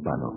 Tímpano,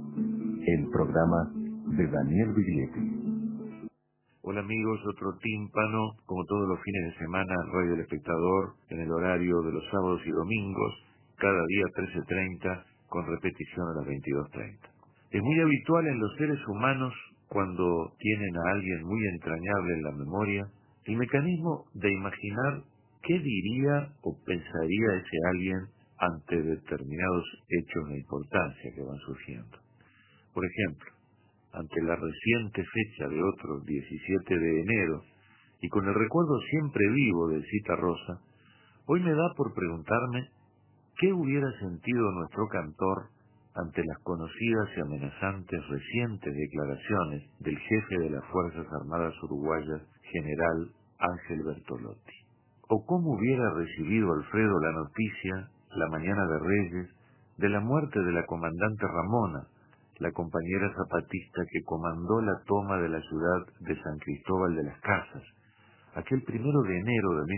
el programa de Daniel Biglietti. Hola amigos, otro Tímpano, como todos los fines de semana, Radio El Espectador, en el horario de los sábados y domingos, cada día 13:30, con repetición a las 22:30. Es muy habitual en los seres humanos, cuando tienen a alguien muy entrañable en la memoria, el mecanismo de imaginar qué diría o pensaría ese alguien ante determinados hechos de importancia que van surgiendo. Por ejemplo, ante la reciente fecha de otro 17 de enero, y con el recuerdo siempre vivo de Citarrosa, hoy me da por preguntarme qué hubiera sentido nuestro cantor ante las conocidas y amenazantes recientes declaraciones del jefe de las Fuerzas Armadas Uruguayas, general Ángel Bertolotti. O cómo hubiera recibido Alfredo la noticia, la mañana de Reyes, de la muerte de la comandante Ramona, la compañera zapatista que comandó la toma de la ciudad de San Cristóbal de las Casas, aquel 1 de enero de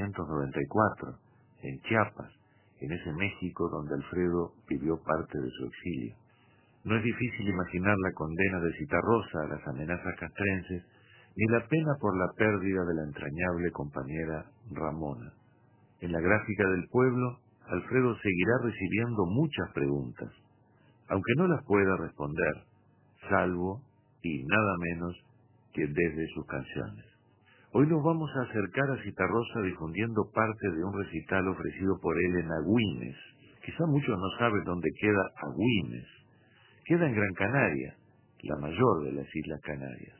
1994, en Chiapas, en ese México donde Alfredo vivió parte de su exilio. No es difícil imaginar la condena de Citarrosa a las amenazas castrenses, ni la pena por la pérdida de la entrañable compañera Ramona. En la gráfica del pueblo, Alfredo seguirá recibiendo muchas preguntas, aunque no las pueda responder, salvo y nada menos que desde sus canciones. Hoy nos vamos a acercar a Citarrosa difundiendo parte de un recital ofrecido por él en Agüines. Quizá muchos no saben dónde queda Agüines. Queda en Gran Canaria, la mayor de las Islas Canarias.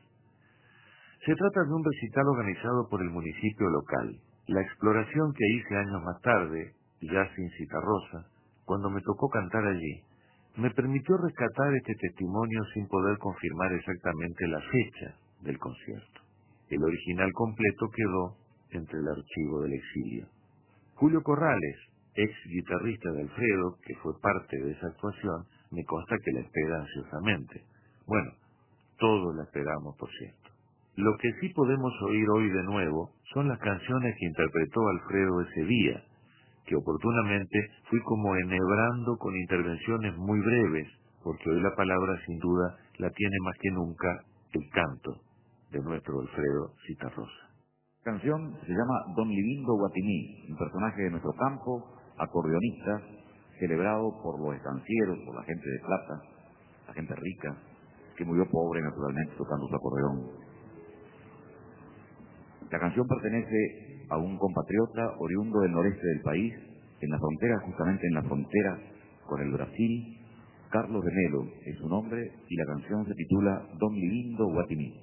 Se trata de un recital organizado por el municipio local. La exploración que hice años más tarde, ya sin Citarrosa, cuando me tocó cantar allí, me permitió rescatar este testimonio sin poder confirmar exactamente la fecha del concierto. El original completo quedó entre el archivo del exilio. Julio Corrales, ex guitarrista de Alfredo, que fue parte de esa actuación, me consta que la espera ansiosamente. Bueno, todos la esperamos, por cierto. Lo que sí podemos oír hoy de nuevo son las canciones que interpretó Alfredo ese día, que oportunamente fui como enhebrando con intervenciones muy breves, porque hoy la palabra sin duda la tiene más que nunca el canto de nuestro Alfredo Citarrosa. La canción se llama Don Livindo Guatimí, un personaje de nuestro campo, acordeonista, celebrado por los estancieros, por la gente de plata, la gente rica, que murió pobre naturalmente tocando su acordeón. La canción pertenece a un compatriota oriundo del noreste del país, en la frontera, justamente en la frontera con el Brasil. Carlos de Melo es su nombre y la canción se titula Don Livindo Guatimí.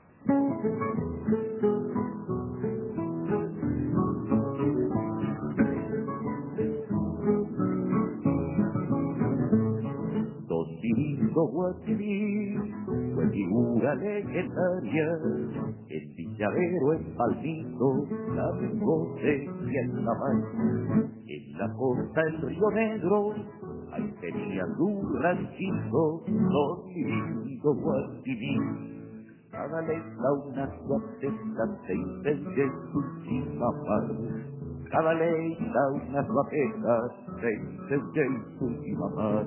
Don Livindo Guatimí fue figura legendaria, el villavero en Palmito, la Mengote y en la Mar. En la costa el Río Negro, ahí tenía su ranchito, Don Livindo Guatimí. Cada letra una suaveza se incendia en su chimamar. Cada letra una suaveza se incendia en su chimamar.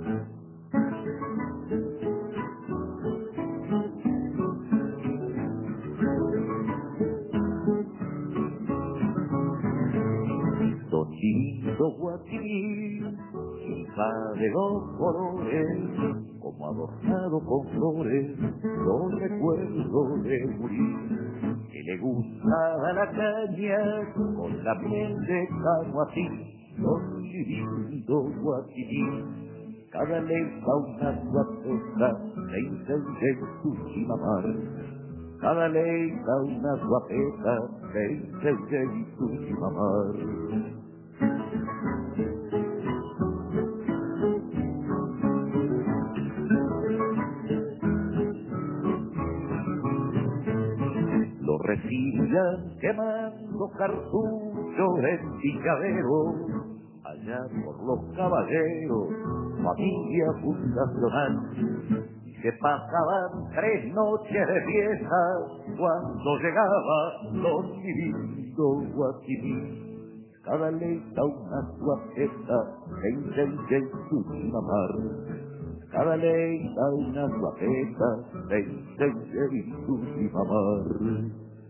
Don Livindo Guatimí, hija de los colores, como adornado con flores, los recuerdos de morir. Que le gustaba la caña con la piel de cano así, Don Livindo Guatimí. Cada letra una suaveza se incendia en su chimamar. Cada letra una suaveza se incendia en su chimamar. Lo recibían quemando cartuchos en Villavero, allá por los caballeros, familia fundacional. Se pasaban 3 noches de fiesta cuando llegaba Don Livindo Guatimí. Cada letra una suaveza se incendia en su chimamar. cada ley da una suaveza de incendio y mamar.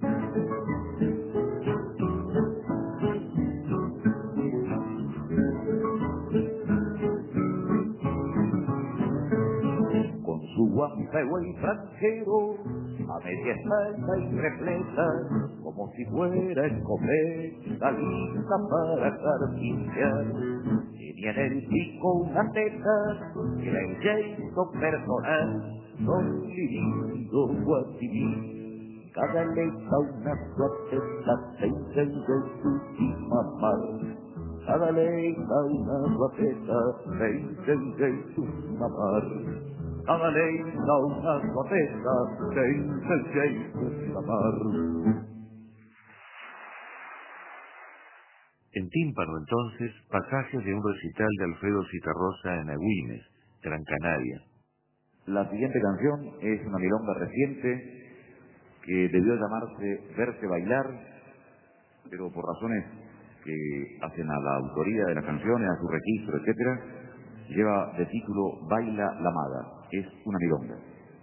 Con su guampeo extranjero, a media espalda y repleta, como si fuera escopeta lista para carpintear. Tenía en el pico una teta, que era el Jason personal, son lindo guapiní. Cada letra una suaveza se incendia en su mamar. Cada letra una suaveza se incendia en su mamar. Cada letra una suaveza se incendia en su mamar. En tímpano, entonces, pasajes de un recital de Alfredo Zitarrosa en Agüimes, Gran Canaria. La siguiente canción es una milonga reciente que debió llamarse Verse Bailar, pero por razones que hacen a la autoría de las canciones, a su registro, etcétera, lleva de título Baila la Amada. Es una milonga.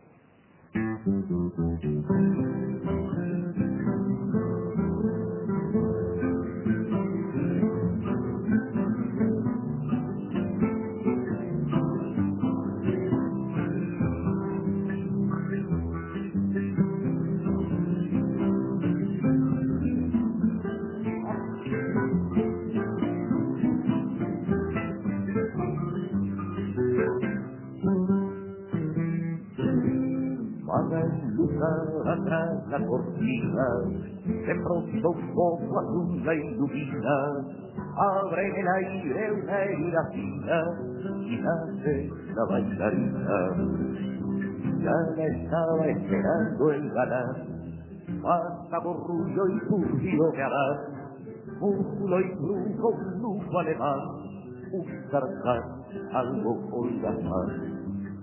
Van a enluzar atrás la cortina, de pronto un poco azul la ilumina, abre en el aire una herida fina y nace la bailarina. Ya la estaba esperando el galán, pasa borrullo y turbio de Adán, músculo y brujo, un lujo alemán, un carcán, algo holgazán.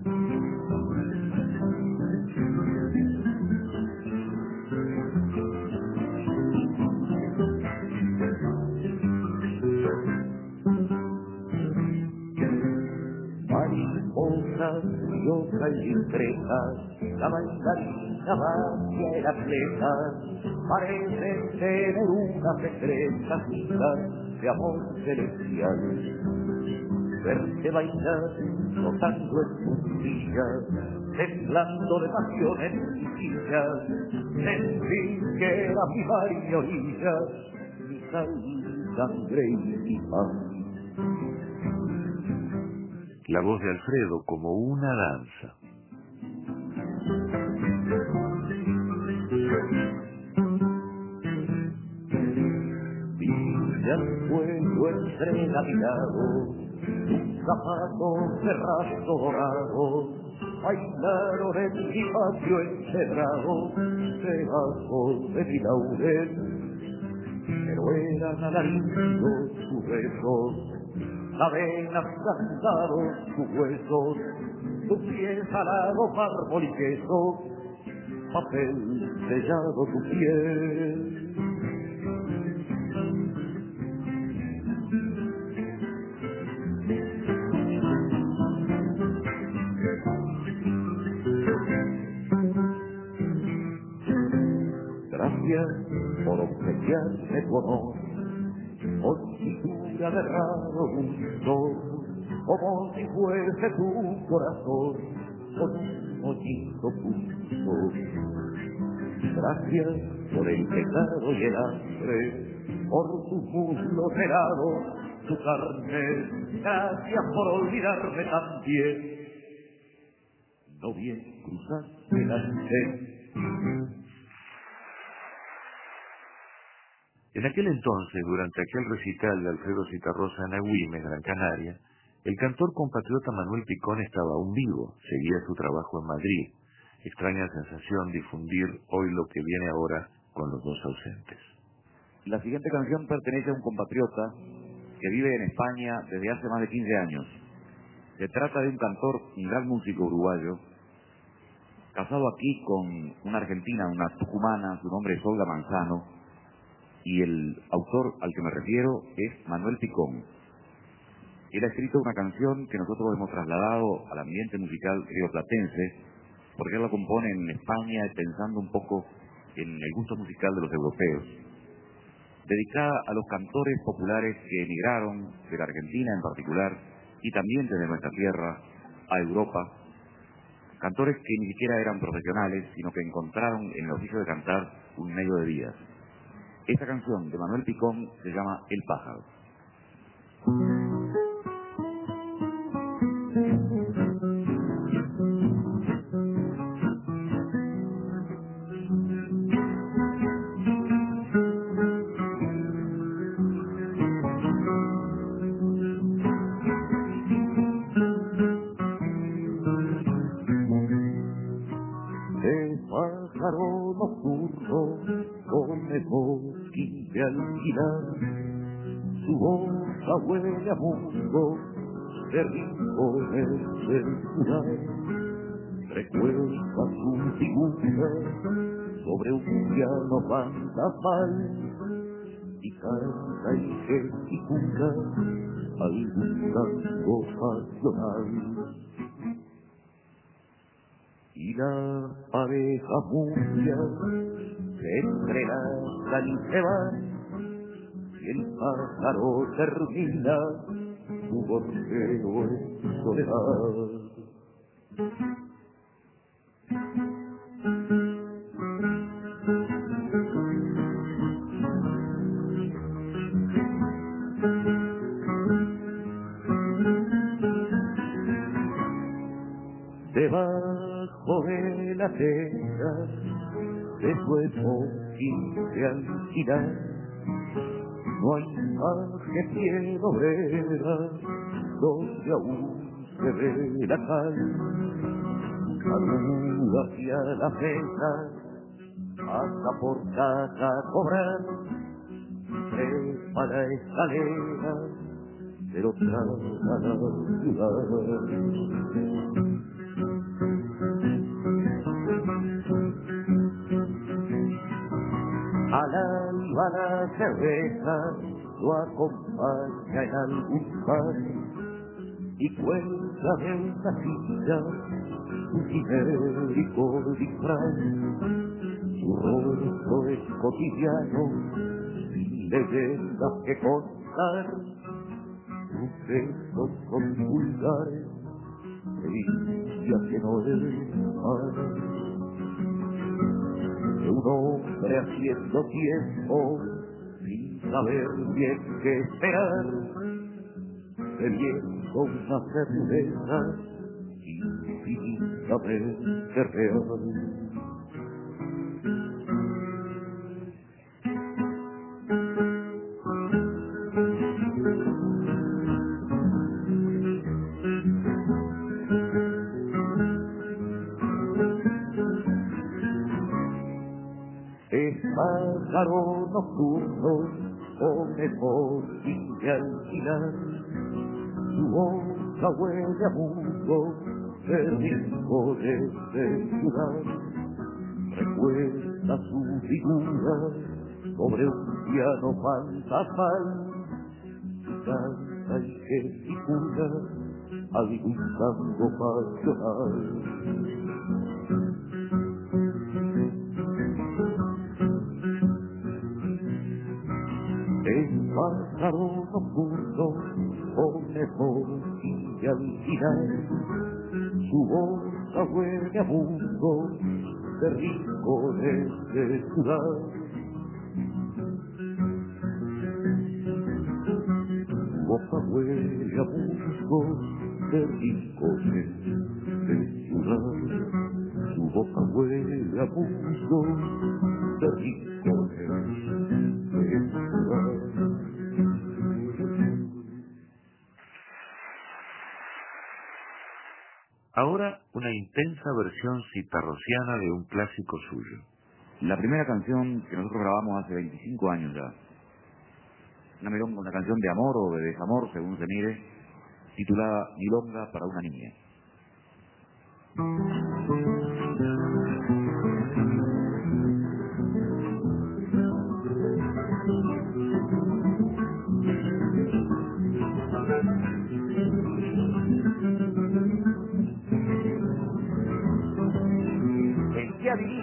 Mariposa, curiosa y discreta, la bailarina vacía el atleta, parece tener una secreta cita de amor celestial. Verte bailar, flotando en puntillas, temblando de pasión en mi silla, sentí que era mi mar y mi orilla, mi sal, mi sangre y mi pan. La voz de Alfredo como una danza. Brilla el fuego entre laminado, un zapato cerrado dorado, bailaron en mi patio encedrado, debajo de mi laurel, pero eran alaridos sus besos, cadenas cansados sus huesos, sus pies alados, mármol y queso, papel sellado tu piel. Gracias por obsequiarme tu amor, con cintura de raro gusto, como si fuese tu corazón, con un mollito punto. Gracias por el pecado y el hambre, por tus muslos helados, tu carne. Gracias por olvidarme también. No bien cruzaste el andén. En aquel entonces, durante aquel recital de Alfredo Zitarrosa en Agüimes, Gran Canaria, el cantor compatriota Manuel Picón estaba aún vivo, seguía su trabajo en Madrid. Extraña sensación difundir hoy lo que viene ahora con los dos ausentes. La siguiente canción pertenece a un compatriota que vive en España desde hace más de 15 años. Se trata de un cantor, un gran músico uruguayo, casado aquí con una argentina, una tucumana, su nombre es Olga Manzano, y el autor al que me refiero es Manuel Picón. Él ha escrito una canción que nosotros hemos trasladado al ambiente musical rioplatense, porque él la compone en España pensando un poco en el gusto musical de los europeos, dedicada a los cantores populares que emigraron de la Argentina en particular y también desde nuestra tierra a Europa, cantores que ni siquiera eran profesionales, sino que encontraron en el oficio de cantar un medio de vida. Esta canción de Manuel Picón se llama El pájaro. El pájaro nocturno come mosquín de alquilar, su boca huele a musgo de rincones del curar. Recuerda su figura sobre un piano fantasmal y canta y gesticula algún tango pasional. Y la pareja muria se entrelazan y se van, y el pájaro termina su gorjeo en soledad. Debajo de la teja de su esmoquín de alquilar, no hay más que cielo vera donde aún se ve la cal. Saluda hacia la mesa, pasa por casa a cobrar, trepa la escalera, pero traga la ciudad. Al alba la cerveza lo acompaña en algún bar y cuelga de una silla un genérico disfraz. Su rostro es cotidiano, sin leyendas que contar, sus besos son vulgares, delicia que no es mal. Un hombre haciendo tiempo sin saber bien qué esperar, bebiendo una cerveza infinitamente real. El pájaro nocturno come mosquín de alquilar, su boca huele a musgo de rincones de ciudad. Recuerda su figura sobre un piano fantasmal y canta y gesticula algún tango pasional. El pájaro nocturno come mosquín de alquilar, su boca huele a musgo de rincones de ciudad. Su boca huele a musgo de rincones de ciudad. Su boca huele a musgo de rincones de ciudad. Ahora una intensa versión citarrociana de un clásico suyo. La primera canción que nosotros grabamos hace 25 años ya, una canción de amor o de desamor, según se mire, titulada Milonga para una niña.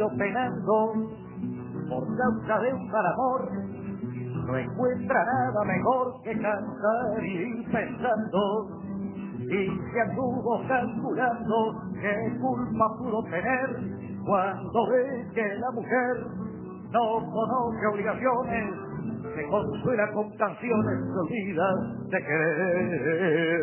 pero penando por causa de un mal amor, no encuentra nada mejor que cantar y ir pensando, y se anduvo calculando qué culpa pudo tener cuando ve que la mujer no conoce obligaciones, se consuela con canciones, se olvida de querer.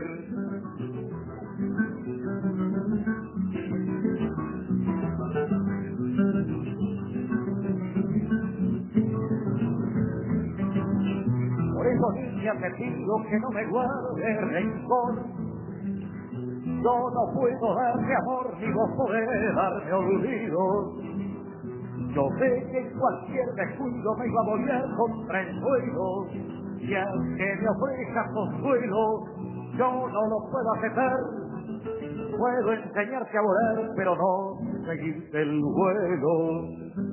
Por eso, niña, te pido que no me guarde rencor. Yo no puedo darte amor, ni vos podés darme olvido. Yo sé que en cualquier descuido me iba a volver contra el suelo, y aunque me ofrezca consuelo, yo no lo puedo aceptar. Puedo enseñarte a volar, pero no seguirte el vuelo.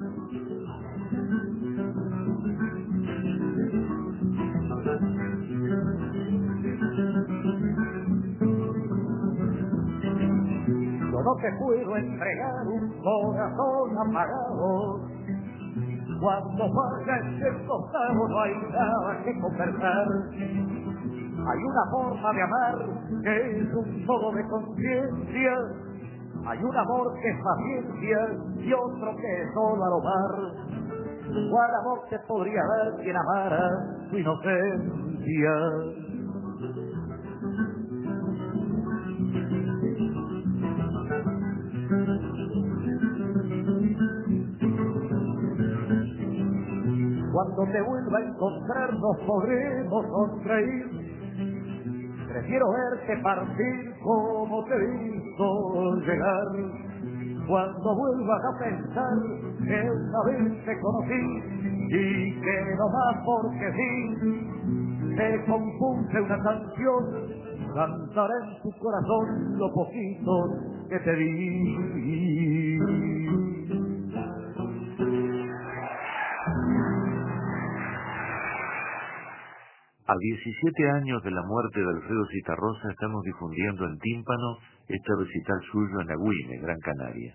Yo no te puedo entregar un corazón apagado. Cuando vaya ese costado no hay nada que conversar. Hay una forma de amar que es un modo de conciencia. Hay un amor que es paciencia y otro que es solo aromar. ¿Cuál amor te podría dar quien amara tu inocencia? Cuando te vuelva a encontrar nos podremos sonreír. Prefiero verte partir como te he visto llegar. Cuando vuelvas a pensar que una vez te conocí y que no más porque sí, te compuse una canción, cantaré en tu corazón lo poquito que te di. A 17 años de la muerte de Alfredo Zitarrosa estamos difundiendo en Tímpano este recital suyo en Agüime, Gran Canaria.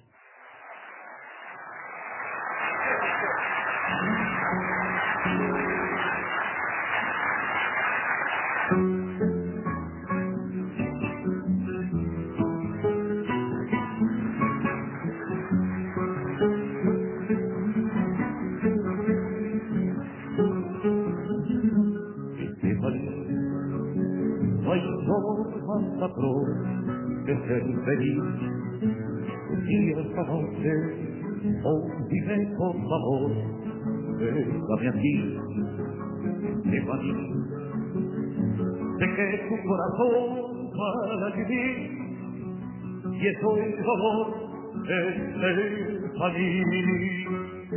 No hay forma patrón de ser feliz. Y esta noche, dime por favor, déjame aquí, déjame aquí. Sé que tu corazón para vivir, y eso es dolor, es feliz.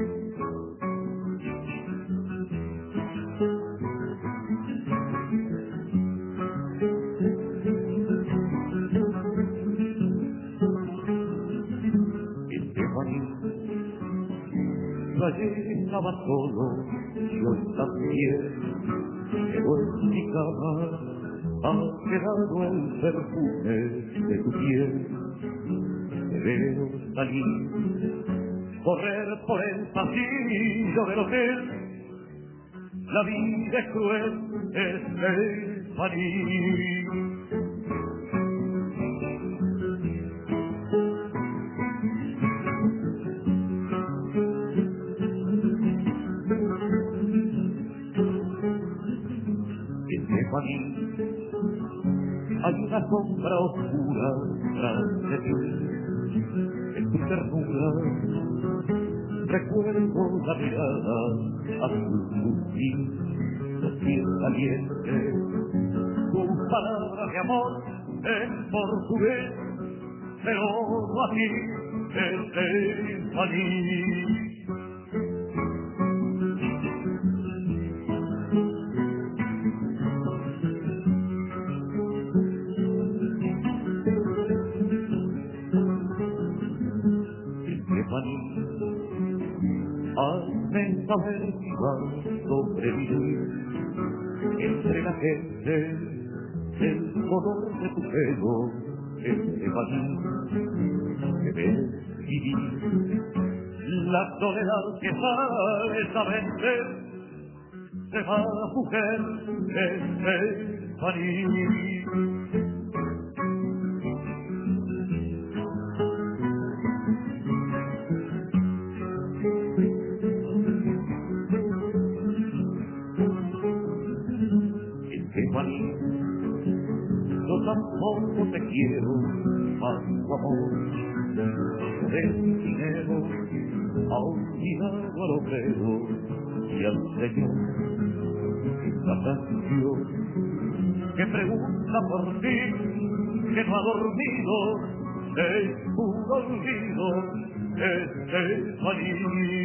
Ayer estaba solo, yo también, pero en mi cama ha quedado el perfume de tu piel. Te veo salir, correr por el pasillo del hotel. La vida es cruel, es feliz. Hay una sombra oscura tras de ti, en tu ternura recuerdo la mirada azul sutil, los pies calientes, tus palabras de amor en portugués, pero no así es feliz. Hazme saber si vas a sobrevivir entre la gente, el color de tu pelo, este maní que ves vivir, la soledad que sales a vender, se va mujer Estefanía. Estefanía, yo tampoco te quiero más amor, del dinero ha olvidado al obrero y al señor. Esta canción que pregunta por ti, que no ha dormido, es puro olvido, Estefanía.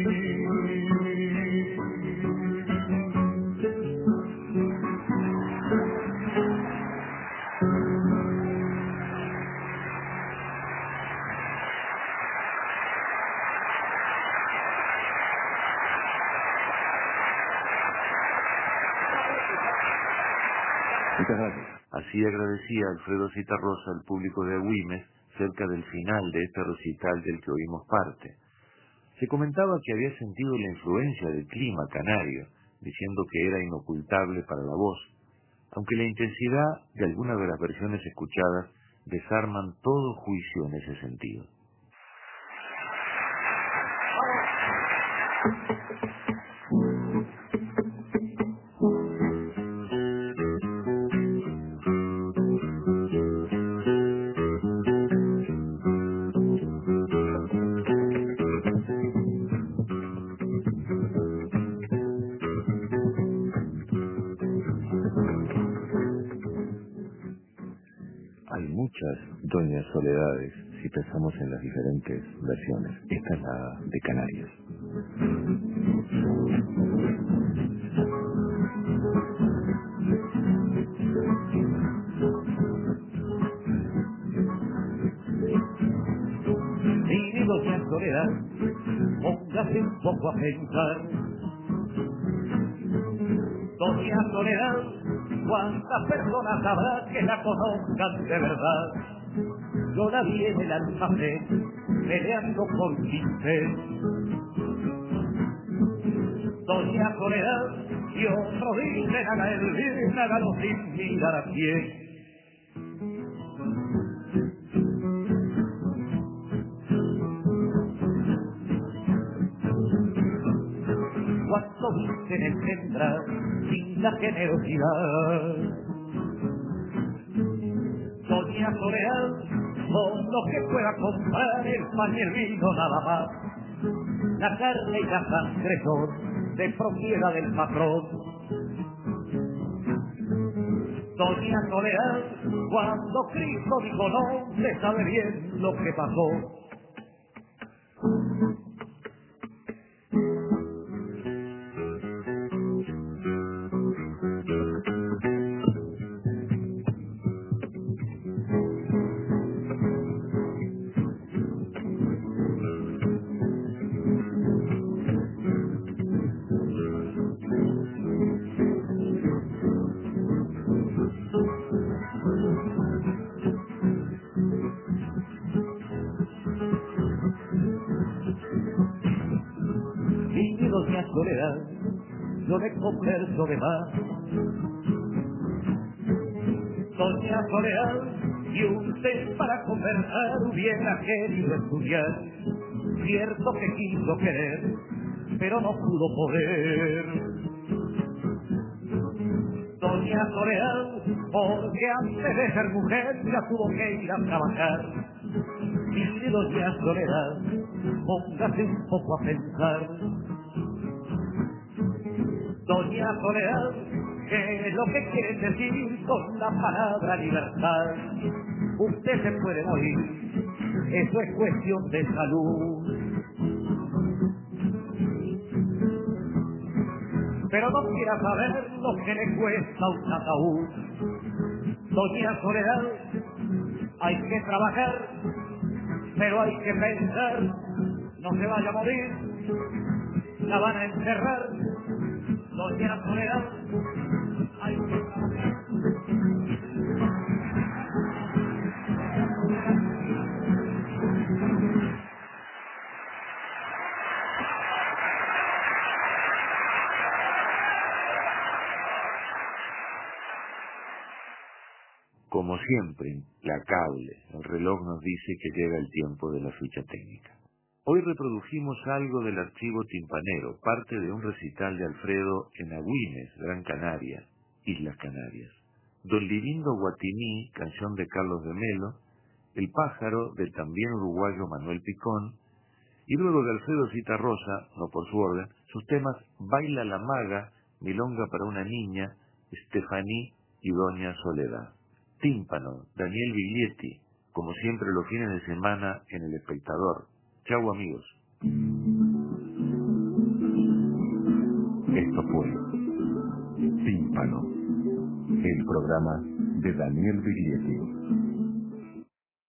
Muchas gracias. Así agradecía Alfredo Zitarrosa al público de Agüimes cerca del final de este recital del que oímos parte. Se comentaba que había sentido la influencia del clima canario, diciendo que era inocultable para la voz, aunque la intensidad de algunas de las versiones escuchadas desarman todo juicio en ese sentido. Hay muchas Doña Soledades si pensamos en las diferentes versiones. Esta es la de Canarias. Mi Doña Soledad, póngase un poco a pensar. Doña Soledad, ¿cuántas personas habrá que la conozcan de verdad? Yo la vi en el almacén, peleando por 15. Doña Soledad, y otro dicen haga el bien, hágalo sin mirar a quién. Cuánto dicen engendrar sin la generosidad. Doña Soledad, con lo que pueda comprar el pan y el vino nada más. La carne y la sangre son de propiedad del patrón. Doña Soledad, cuando Cristo dijo no, se sabe bien lo que pasó. Y Doña Soledad, yo me converso de más. Doña Soledad, y usted para conversar hubiera querido estudiar. Cierto que quiso querer, pero no pudo poder. Doña Soledad, porque antes de ser mujer ya tuvo que ir a trabajar. Y Doña Soledad, póngase un poco a pensar. Doña Soledad, ¿qué es lo que quiere decir con la palabra libertad? Usted se puede morir, eso es cuestión de salud. Pero no quiera saber lo que le cuesta un ataúd. Doña Soledad, hay que trabajar, pero hay que pensar, no se vaya a morir, la van a encerrar. Doña Soledad, hay que trabajar. Como siempre, implacable, el reloj nos dice que llega el tiempo de la ficha técnica. Hoy reprodujimos algo del archivo timpanero, parte de un recital de Alfredo en Agüines, Gran Canaria, Islas Canarias. Don Livindo Guatiní, canción de Carlos de Melo, El pájaro, del también uruguayo Manuel Picón, y luego de Alfredo Citarrosa, no por su orden, sus temas Baila la maga, Milonga para una niña, Estefaní y Doña Soledad. Tímpano, Daniel Biglietti, como siempre los fines de semana en El Espectador. Chau amigos. Esto fue Tímpano, el programa de Daniel Biglietti.